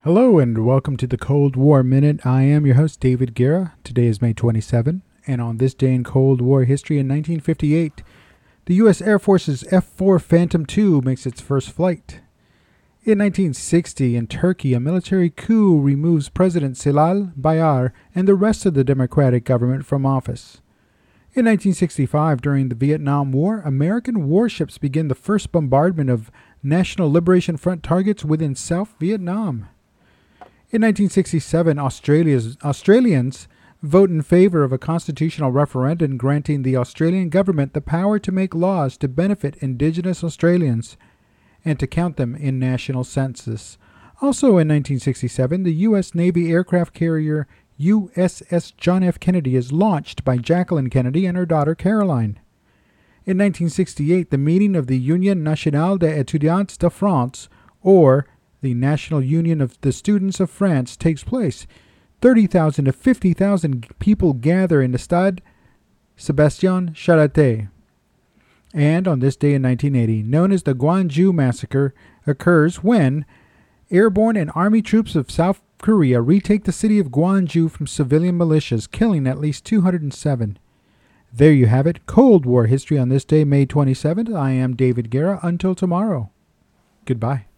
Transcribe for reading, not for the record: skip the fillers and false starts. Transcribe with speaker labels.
Speaker 1: Hello and welcome to the Cold War Minute. I am your host, David Guerra. Today is May 27, and on this day in Cold War history in 1958, the U.S. Air Force's F-4 Phantom II makes its first flight. In 1960, in Turkey, a military coup removes President Celal Bayar and the rest of the democratic government from office. In 1965, during the Vietnam War, American warships begin the first bombardment of National Liberation Front targets within South Vietnam. In 1967, Australians vote in favor of a constitutional referendum granting the Australian government the power to make laws to benefit Indigenous Australians and to count them in national census. Also in 1967, the U.S. Navy aircraft carrier USS John F. Kennedy is launched by Jacqueline Kennedy and her daughter Caroline. In 1968, the meeting of the Union Nationale des Étudiants de France, or the National Union of the Students of France, takes place. 30,000 to 50,000 people gather in the Stade Sébastien Charaté. And on this day in 1980, known as the Gwangju Massacre, occurs when airborne and army troops of South Korea retake the city of Gwangju from civilian militias, killing at least 207. There you have it, Cold War history on this day, May 27th. I am David Guerra. Until tomorrow, goodbye.